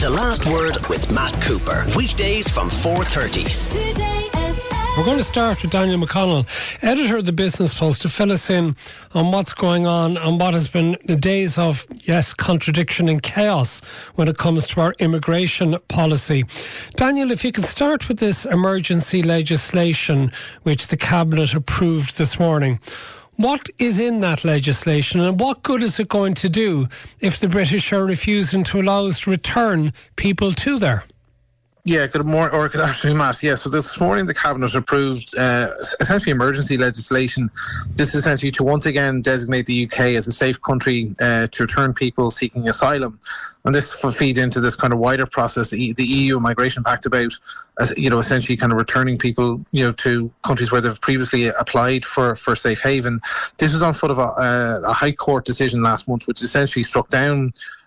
The Last Word with Matt Cooper. Weekdays from 4:30. Today FM. We're going to start with Daniel McConnell, editor of the Business Post, to fill us in on what's going on and what has been days of, yes, contradiction and chaos when it comes to our immigration policy. Daniel, if you can start with this emergency legislation which the Cabinet approved this morning. What is in that legislation and what good is it going to do if the British are refusing to allow us to return people to there? Yeah, good morning, or good afternoon, Matt. Yeah, so this morning the Cabinet approved essentially emergency legislation. This is essentially to once again designate the UK as a safe country to return people seeking asylum. And this feeds into this kind of wider process, the EU Migration Pact, about, essentially kind of returning people, to countries where they've previously applied for safe haven. This was on foot of a High Court decision last month, which essentially struck down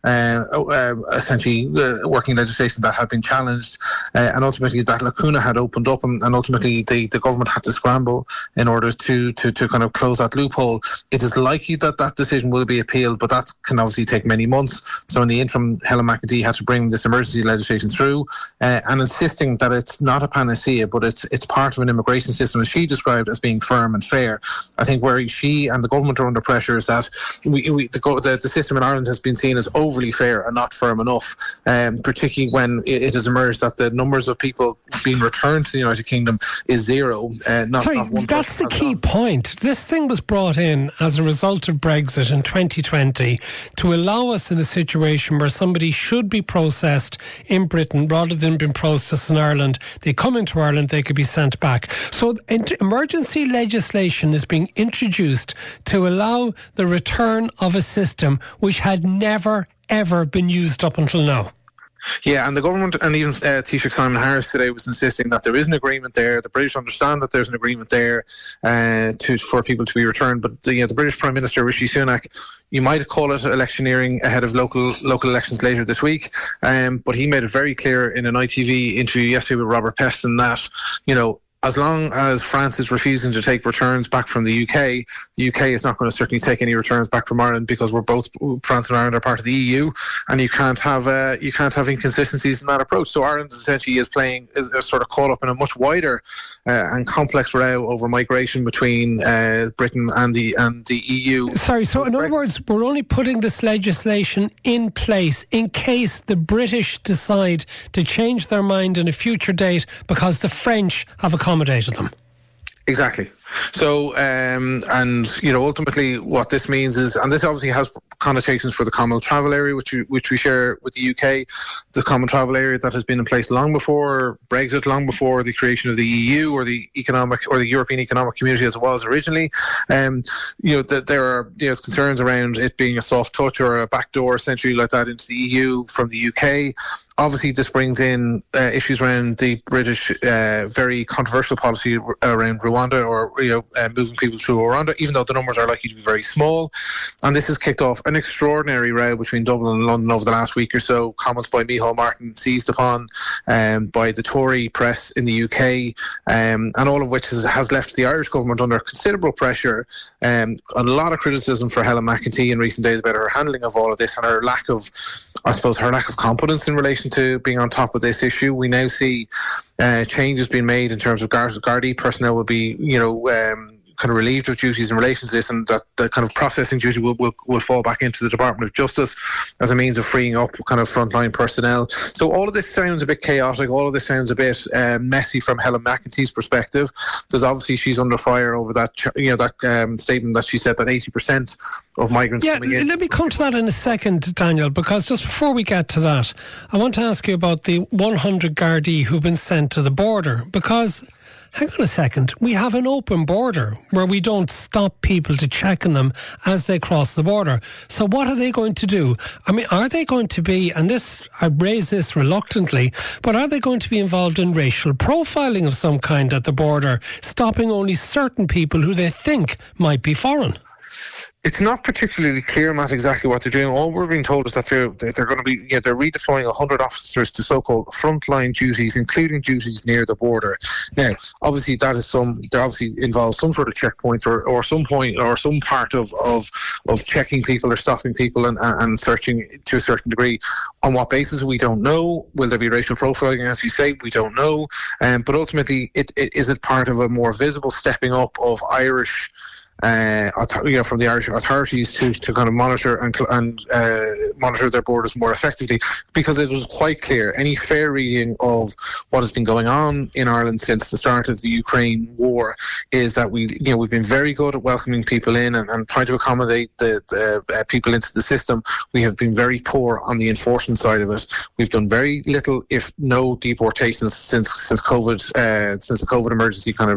working legislation that had been challenged, and ultimately that lacuna had opened up, and ultimately the government had to scramble in order to kind of close that loophole. It is likely that decision will be appealed, but that can obviously take many months. So in the interim, Helen McEntee had to bring this emergency legislation through, and insisting that it's not a panacea, but it's part of an immigration system, as she described, as being firm and fair. I think where she and the government are under pressure is that the system in Ireland has been seen as overly fair and not firm enough, particularly when it has emerged that the numbers of people being returned to the United Kingdom is zero. Not one. That's the key point. This thing was brought in as a result of Brexit in 2020 to allow us in a situation where somebody should be processed in Britain rather than being processed in Ireland. They come into Ireland, they could be sent back. So emergency legislation is being introduced to allow the return of a system which had never ever been used up until now. Yeah, and the government and even Taoiseach Simon Harris today was insisting that there is an agreement there. The British understand that there's an agreement there for people to be returned. But the British Prime Minister Rishi Sunak, you might call it electioneering ahead of local elections later this week, but he made it very clear in an ITV interview yesterday with Robert Peston that, as long as France is refusing to take returns back from the UK is not going to certainly take any returns back from Ireland, because France and Ireland are part of the EU, and you can't have inconsistencies in that approach. So Ireland essentially is sort of caught up in a much wider and complex row over migration between Britain and the EU. Sorry, so in other words, we're only putting this legislation in place in case the British decide to change their mind in a future date because the French have accommodated them. Exactly. So, ultimately what this means is, and this obviously has connotations for the Common Travel Area, which we share with the UK, the Common Travel Area that has been in place long before Brexit, long before the creation of the EU or the European Economic Community as it was originally. That there are concerns around it being a soft touch or a backdoor, essentially, like that into the EU from the UK. Obviously, this brings in issues around the British very controversial policy around Rwanda, or moving people through Rwanda, even though the numbers are likely to be very small. And this has kicked off an extraordinary row between Dublin and London over the last week or so. Comments by Micheál Martin seized upon by the Tory press in the UK, and all of which has left the Irish government under considerable pressure. A lot of criticism for Helen McEntee in recent days about her handling of all of this and her lack of competence in relation to being on top of this issue. We now see changes being made in terms of Gardaí personnel will be, kind of relieved of duties in relation to this, and that the kind of processing duty will fall back into the Department of Justice as a means of freeing up kind of frontline personnel. So all of this sounds a bit chaotic. All of this sounds a bit messy from Helen McEntee's perspective. There's obviously, she's under fire over that statement that she said that 80% of migrants coming in. Let me come to that in a second, Daniel, because just before we get to that, I want to ask you about the 100 Gardaí who've been sent to the border, because hang on a second, we have an open border where we don't stop people to check on them as they cross the border. So what are they going to do? I mean, are they going to be, and this, I raise this reluctantly, but are they going to be involved in racial profiling of some kind at the border, stopping only certain people who they think might be foreign? It's not particularly clear, Matt, exactly what they're doing. All we're being told is that they're going to be they're redeploying 100 officers to so-called frontline duties, including duties near the border. Now, obviously, that obviously involves some sort of checkpoint or some point or some part of checking people or stopping people and searching to a certain degree. On what basis, we don't know. Will there be racial profiling, as you say? We don't know. But ultimately, is it part of a more visible stepping up of Irish from the Irish authorities to kind of monitor and monitor their borders more effectively, because it was quite clear. Any fair reading of what has been going on in Ireland since the start of the Ukraine war is that we've been very good at welcoming people in and trying to accommodate the people into the system. We have been very poor on the enforcement side of it. We've done very little, if no, deportations since COVID, since the COVID emergency kind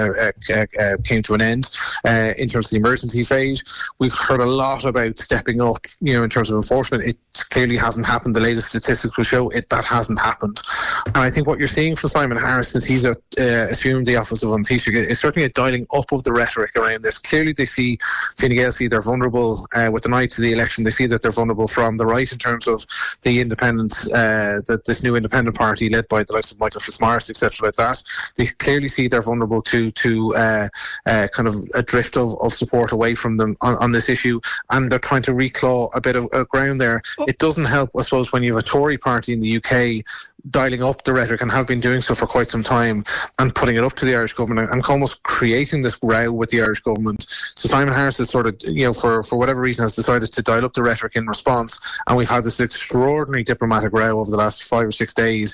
of came to an end. In terms of the emergency phase, we've heard a lot about stepping up, in terms of enforcement. It clearly hasn't happened. The latest statistics will show that hasn't happened. And I think what you're seeing from Simon Harris, since he's assumed the office of An Taoiseach, is certainly a dialing up of the rhetoric around this. Clearly they see Fine Gael see they're vulnerable with the night to the election. They see that they're vulnerable from the right in terms of the independents, this new independent party led by the likes of Michael Fitzmaurice, etc. like that. They clearly see they're vulnerable to kind of a drift of support away from them on this issue, and they're trying to reclaw a bit of ground there. It doesn't help, I suppose, when you have a Tory party in the UK dialing up the rhetoric and have been doing so for quite some time and putting it up to the Irish government and almost creating this row with the Irish government. So Simon Harris has sort of, for whatever reason, has decided to dial up the rhetoric in response, and we've had this extraordinary diplomatic row over the last 5 or 6 days,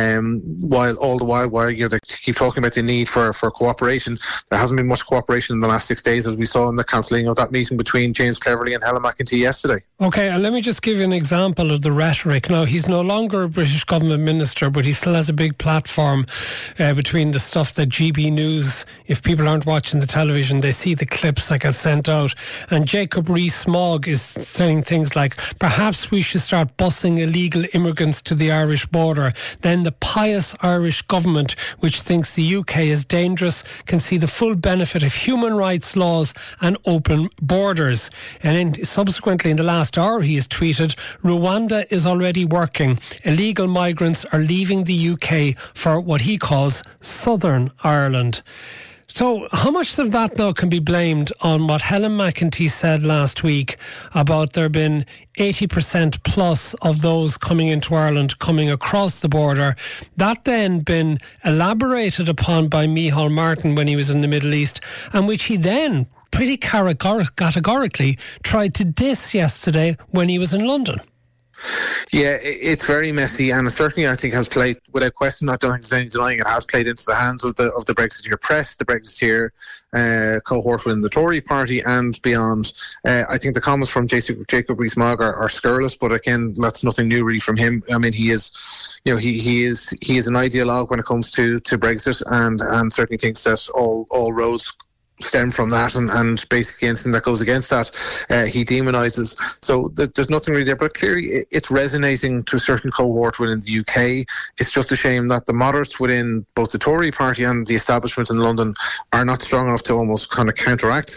while they keep talking about the need for cooperation. There hasn't been much cooperation in the last 6 days, as we saw in the cancelling of that meeting between James Cleverly and Helen McEntee yesterday. Okay, and let me just give you an example of the rhetoric. Now, he's no longer a British government minister, but he still has a big platform between the stuff that GB News, if people aren't watching the television, they see the clips that get sent out. And Jacob Rees-Mogg is saying things like, perhaps we should start busing illegal immigrants to the Irish border. Then the pious Irish government, which thinks the UK is dangerous, can see the full benefit of human rights laws and open borders. And then subsequently in the last hour he has tweeted, Rwanda is already working. Illegal migrants are leaving the UK for what he calls Southern Ireland. So how much of that now can be blamed on what Helen McEntee said last week about there being 80% plus of those coming into Ireland coming across the border? That then been elaborated upon by Micheál Martin when he was in the Middle East, and which he then pretty categorically tried to diss yesterday when he was in London. Yeah, it's very messy, and certainly I think has played, without question, I don't think there's any denying it, has played into the hands of the Brexiteer press, the Brexiteer cohort within the Tory party and beyond. I think the comments from Jacob Rees-Mogg are scurrilous, but again, that's nothing new really from him. I mean, he is an ideologue when it comes to Brexit, and certainly thinks that all roads stem from that, and basically anything that goes against that he demonises. So there's nothing really there, but clearly it's resonating to a certain cohort within the UK. It's just a shame that the moderates within both the Tory party and the establishment in London are not strong enough to almost kind of counteract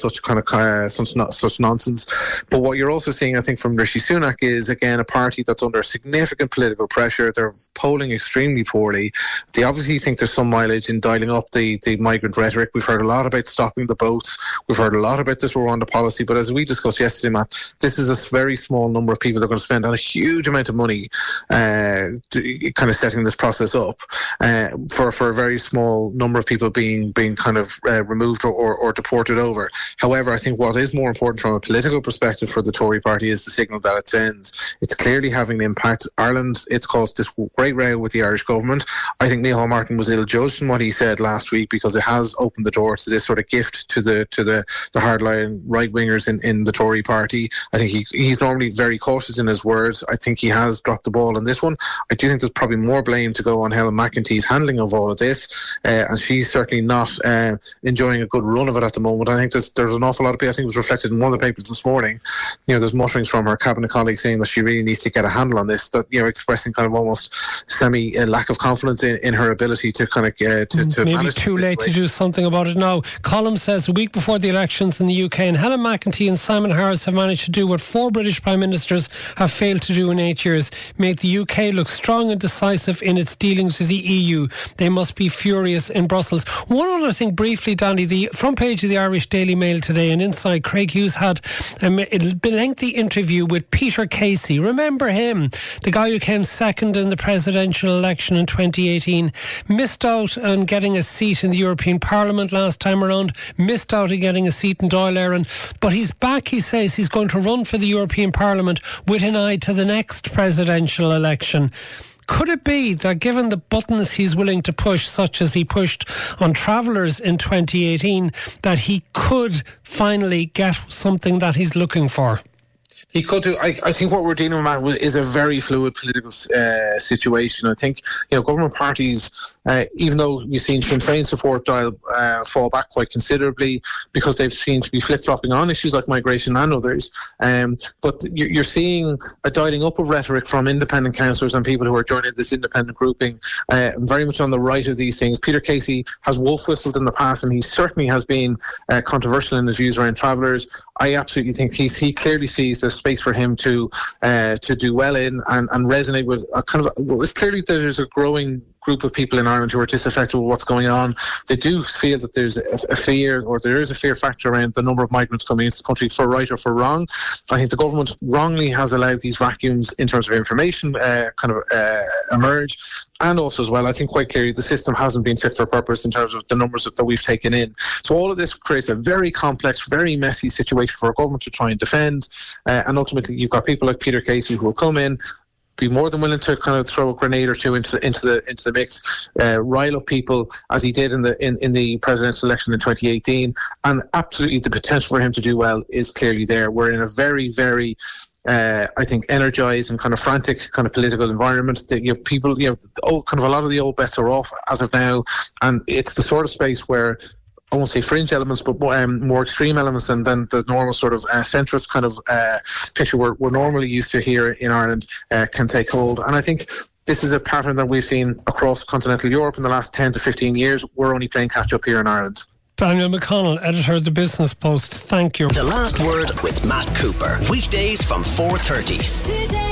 such nonsense. But what you're also seeing, I think, from Rishi Sunak is, again, a party that's under significant political pressure. They're polling extremely poorly. They obviously think there's some mileage in dialing up the migrant rhetoric. We've heard a lot about stopping the boats. We've heard a lot about this Rwanda policy, but as we discussed yesterday, Matt, this is a very small number of people that are going to spend on a huge amount of money kind of setting this process up for a very small number of people being kind of removed or deported over. However, I think what is more important from a political perspective for the Tory party is the signal that it sends. It's clearly having an impact. Ireland, it's caused this great row with the Irish government. I think Micheál Martin was ill-judged in what he said last week, because it has opened the door to this sort of gift to the hardline right-wingers in the Tory party. I think he's normally very cautious in his words. I think he has dropped the ball on this one. I do think there's probably more blame to go on Helen McEntee's handling of all of this, and she's certainly not enjoying a good run of it at the moment. I think there's an awful lot of people, I think it was reflected in one of the papers this morning, there's mutterings from her cabinet colleagues saying that she really needs to get a handle on this, that expressing kind of almost semi lack of confidence in her ability to kind of to maybe manage too late to do something about it now. Column says a week before the elections in the UK, and Helen McEntee and Simon Harris have managed to do what 4 British Prime Ministers have failed to do in 8 years: make the UK look strong and decisive in its dealings with the EU. They must be furious in Brussels. One other thing briefly, Danny, the front page of the Irish Daily Mail today, and inside, Craig Hughes had a lengthy interview with Peter Casey. Remember him? The guy who came second in the presidential election in 2018, missed out on getting a seat in the European Parliament last time around, missed out on getting a seat in Dáil Éireann, but he's back. He says he's going to run for the European Parliament with an eye to the next presidential election. Could it be that given the buttons he's willing to push, such as he pushed on travellers in 2018, that he could finally get something that he's looking for? He could do. I think what we're dealing with is a very fluid political situation. I think, government parties, even though you've seen Sinn Féin support fall back quite considerably because they've seemed to be flip-flopping on issues like migration and others, but you're seeing a dialing up of rhetoric from independent councillors and people who are joining this independent grouping, very much on the right of these things. Peter Casey has wolf-whistled in the past, and he certainly has been controversial in his views around travellers. I absolutely think he clearly sees there's space for him to do well in and resonate with a kind of. It's clearly there's a growing group of people in Ireland who are disaffected with what's going on. They do feel that there's a fear, or there is a fear factor around the number of migrants coming into the country, for right or for wrong. I think the government wrongly has allowed these vacuums in terms of information emerge, and also as well, I think quite clearly the system hasn't been fit for purpose in terms of the numbers that we've taken in. So all of this creates a very complex, very messy situation for a government to try and defend, and ultimately you've got people like Peter Casey who will come in, be more than willing to kind of throw a grenade or two into the mix, rile up people as he did in the presidential election in 2018, and absolutely the potential for him to do well is clearly there. We're in a very, very I think energised and kind of frantic kind of political environment that people, kind of a lot of the old bets are off as of now, and it's the sort of space where I won't say fringe elements, but more extreme elements than the normal sort of centrist kind of picture we're normally used to here in Ireland can take hold. And I think this is a pattern that we've seen across continental Europe in the last 10 to 15 years. We're only playing catch up here in Ireland. Daniel McConnell, editor of the Business Post. Thank you. The Last Word with Matt Cooper. Weekdays from 4:30. Today